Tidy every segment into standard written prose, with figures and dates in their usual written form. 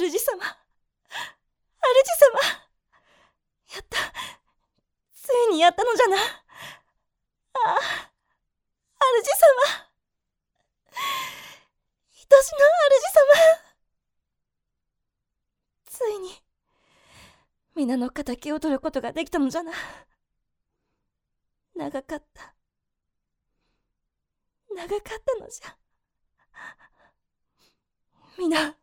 主様、主様、やった、ついにやったのじゃな。ああ、主様、愛しの主様。ついに皆の敵を取ることができたのじゃな。長かった、長かったのじゃ。皆、やったぞ。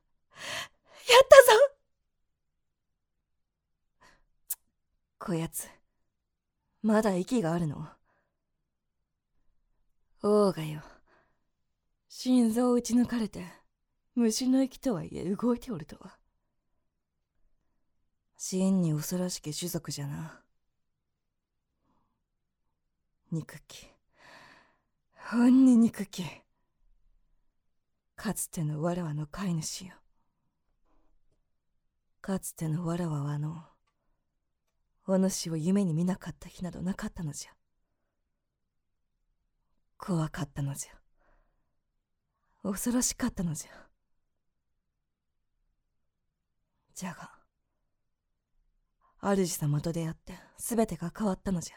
こやつ、まだ息があるの？王がよ、心臓を打ち抜かれて虫の息とはいえ動いておるとは。真に恐ろしき種族じゃな。憎き、ほんに憎き、かつてのわらわの飼い主よ。かつてのわらわはお主を夢に見なかった日などなかったのじゃ。怖かったのじゃ。恐ろしかったのじゃ。じゃが、主様と出会ってすべてが変わったのじ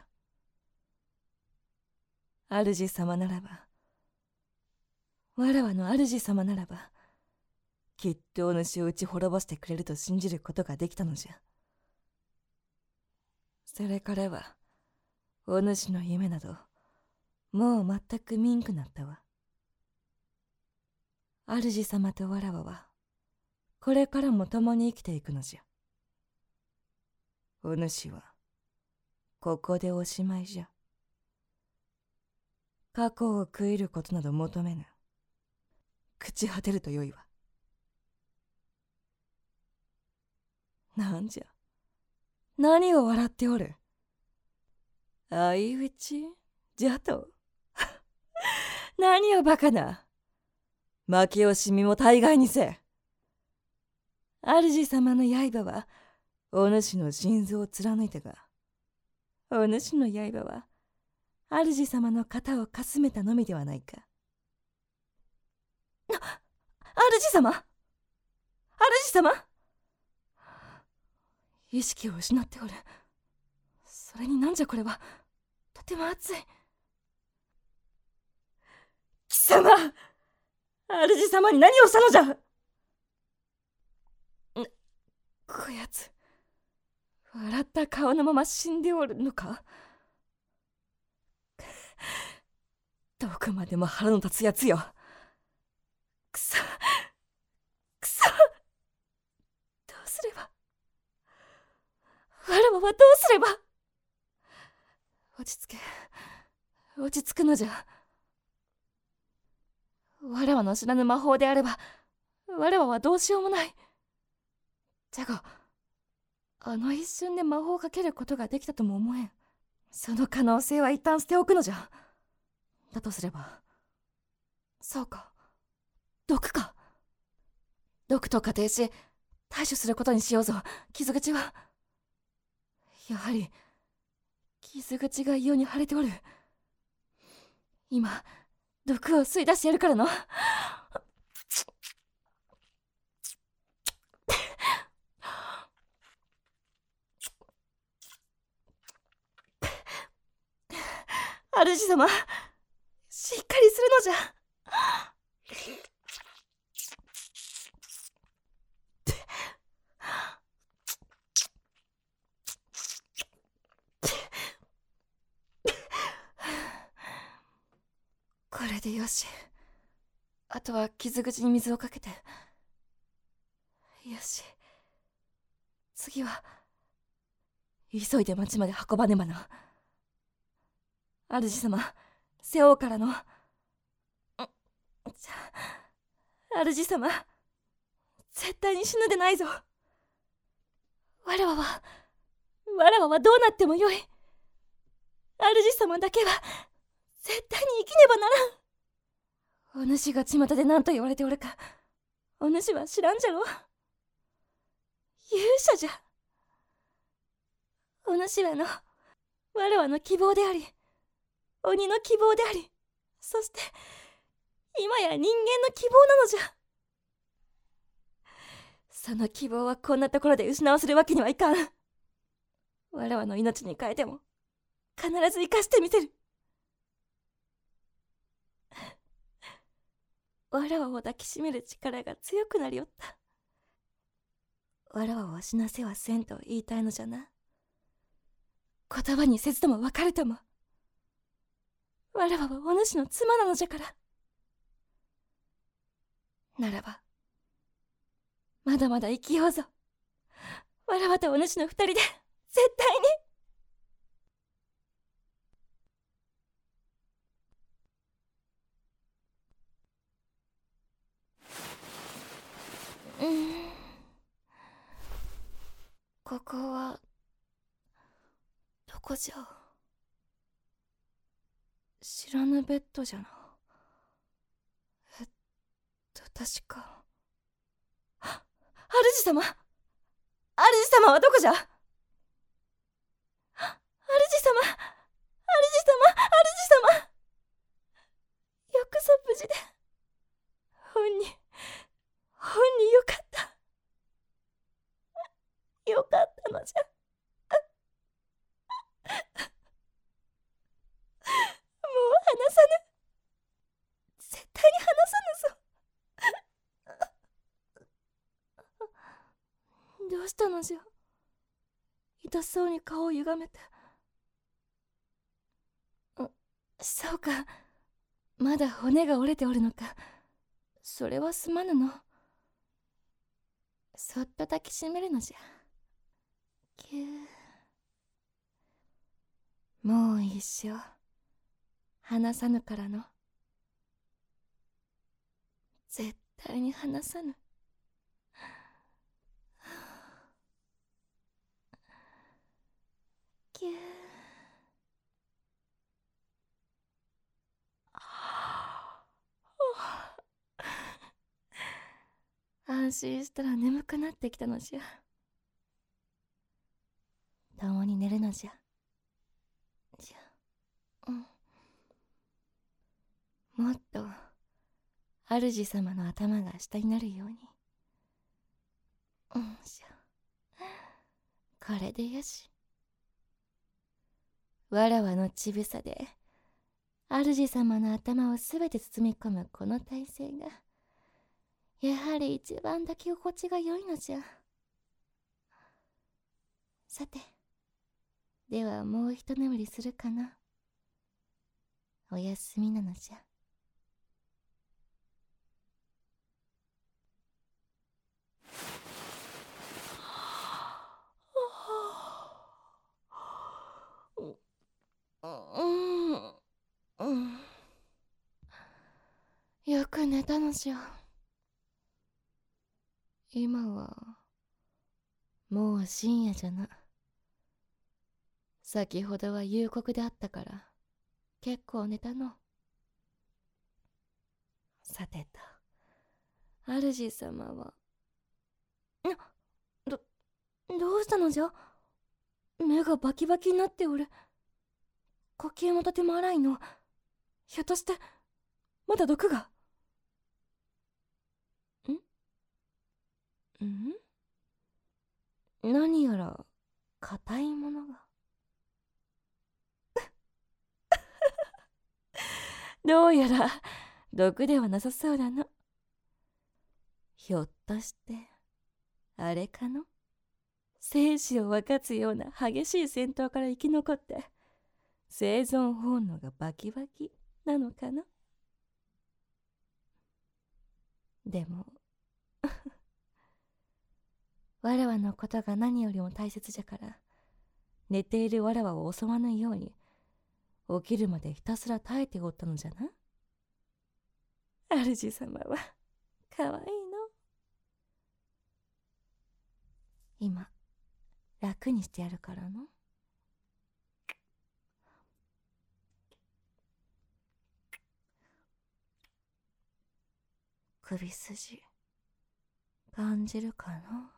ゃ。主様ならば、わらわの主様ならば、きっとお主を打ち滅ぼしてくれると信じることができたのじゃ。それからは、お主の夢など、もう全く見んくなったわ。主様とわらわは、これからも共に生きていくのじゃ。お主は、ここでおしまいじゃ。過去を悔いることなど求めぬ。朽ち果てるとよいわ。なんじゃ、何を笑っておる？相打ちじゃと？何をバカな。負け惜しみも大概にせ。主様の刃はお主の心臓を貫いたが、お主の刃は主様の肩をかすめたのみではないか。主様、主様、意識を失っておる。それになんじゃこれは、とても熱い。貴様、主様に何をしたのじゃ。こやつ、笑った顔のまま死んでおるのか。どこまでも腹の立つやつよ。くそ、くそ。どうすれば、わらわはどうすれば。落ち着け、落ち着くのじゃ。わらわの知らぬ魔法であれば、わらわはどうしようもない。じゃが、あの一瞬で魔法をかけることができたとも思えん。その可能性は一旦捨ておくのじゃ。だとすれば、そうか、毒か。毒と仮定し、対処することにしようぞ。傷口は、やはり、傷口が異様に腫れておる。今、毒を吸い出してやるからの。主様、しっかりするのじゃ。これでよし。あとは傷口に水をかけて。よし。次は、急いで町まで運ばねばな。主様、背負うからの。主様、絶対に死ぬでないぞ。わらわはどうなってもよい。主様だけは、絶対に生きねばならん。お主が巷で何と言われておるか、お主は知らんじゃろ。勇者じゃ。お主らの、わらわの希望であり、鬼の希望であり、そして、今や人間の希望なのじゃ。 その希望はこんなところで失わせるわけにはいかん。わらわの命に変えても必ず生かしてみせる。わらわを抱きしめる力が強くなりおった。わらわを死なせはせんと言いたいのじゃな。言葉にせずとも別れとも、わらわはお主の妻なのじゃから。ならばまだまだ生きようぞ。わらわとお主の二人で絶対に。ここはどこじゃ。知らぬベッドじゃな。確か。主様、主様はどこじゃ。主様、主様。よくぞ無事で。本によかった。よかったのじゃ。もう離さぬ。絶対に離さぬぞ。どうしたのじゃ。痛そうに顔をゆがめて。そうか。まだ骨が折れておるのか。それはすまぬの。そっと抱きしめるのじゃ。ぎゅー。もう一生離さぬからの。絶対に離さぬ。ぎゅー。安心したら眠くなってきたのじゃ。共に寝るのじゃ。もっと主様の頭が下になるように。これでよし。わらわの乳房で主様の頭をすべて包み込むこの体勢がやはり一番抱き心地が良いのじゃ。さて、ではもう一眠りするかな。おやすみなのじゃ。よく寝たのじゃ。今はもう深夜じゃな。先ほどは夕刻であったから結構寝たの。さてと、主様はどうしたのじゃ。目がバキバキになっておる。呼吸もとても荒いの。ひょっとしてまだ毒が。何やら硬いものが。どうやら毒ではなさそうだな。ひょっとしてあれかの。生死を分かつような激しい戦闘から生き残って生存本能がバキバキなのかな。でもわらわのことが何よりも大切じゃから、寝ているわらわを襲わぬように起きるまでひたすら耐えておったのじゃな。主様はかわいいの。今楽にしてやるからの。首筋感じるかな。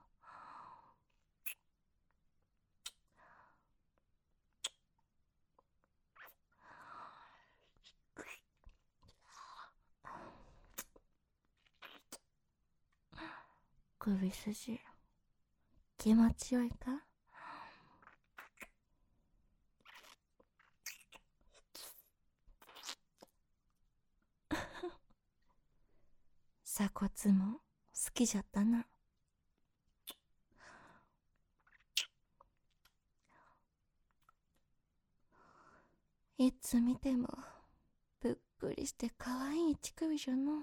首筋気持ちよいか？鎖骨も好きじゃったな。いつ見てもぷっくりしてかわいい乳首じゃの。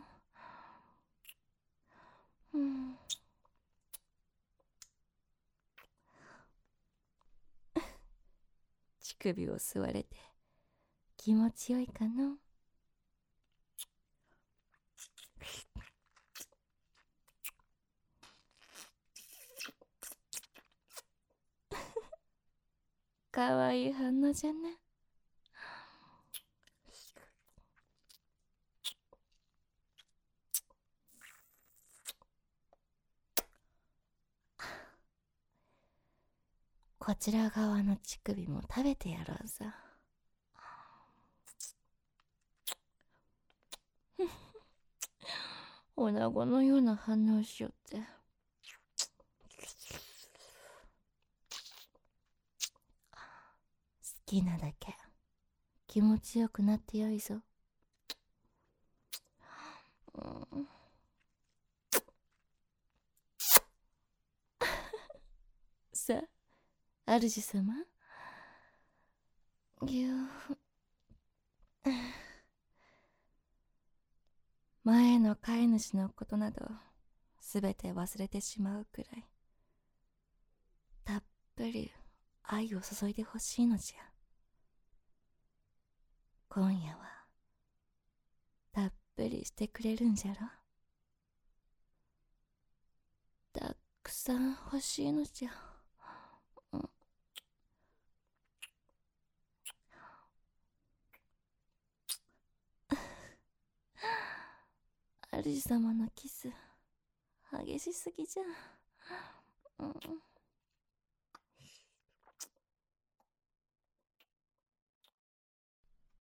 乳首を吸われて気持ちよいかの。かわいい反応じゃね。こちら側の乳首も食べてやろうさ。女子のような反応しよって。好きなだけ気持ちよくなってよいぞ。さあ、主様。前の飼い主のことなどすべて忘れてしまうくらいたっぷり愛を注いでほしいのじゃ。今夜はたっぷりしてくれるんじゃろ。たくさん欲しいのじゃ。主様のキス激しすぎじゃ。